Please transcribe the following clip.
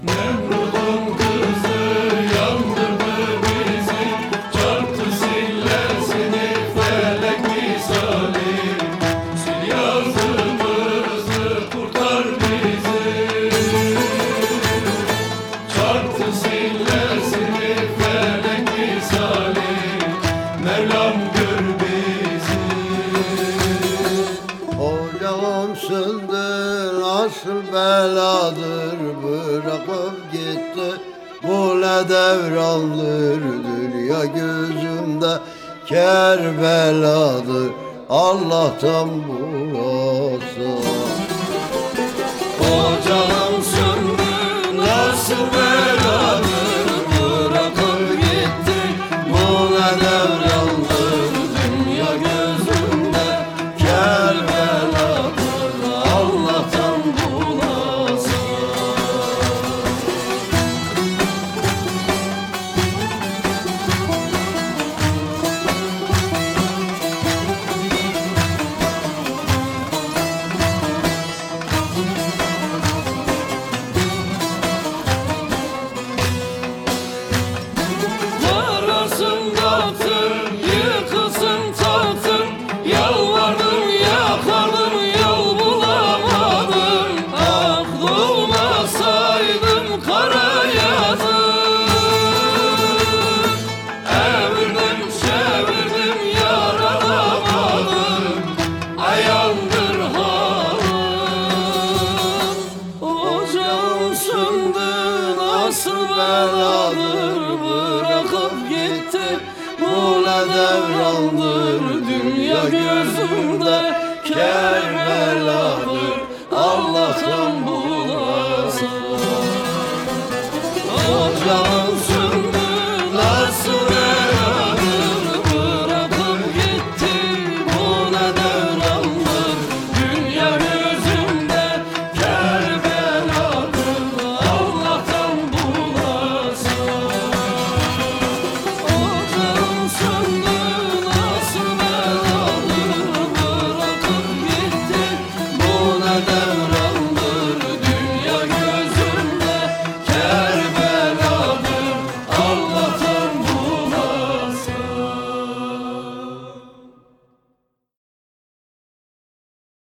Nemrud'un kızı yandırdı bizi, çarptı sillesini felek misali. Sil yazımızı kurtar bizi, çarptı sillesini felek misali. Mevlam gör bizi. Ocağım söndü nasıl beladır, bırakıp gitti bu ne devrandır. Dünya gözümde Kerbeladır, Allah'tan bulasa. Ocağım söndü nasıl beladır, bırakıp gitti bu ne devrandır. Dünya gözümde Kerbeladır, Allah'tan bulasa. Kararsın tahtın, yıkılsın tahtın. Yalvardım yakardım, yol bulamadım. Aklılmasaydım kara yazım. Evirdim çevirdim yaralamadım. Ayandır halim. Ocağım söndü nasıl beladır, bırakıp gitti bu ne devrandır. Dünya gözümde Kerbeladır, Allah'tan bulasa. Ocağım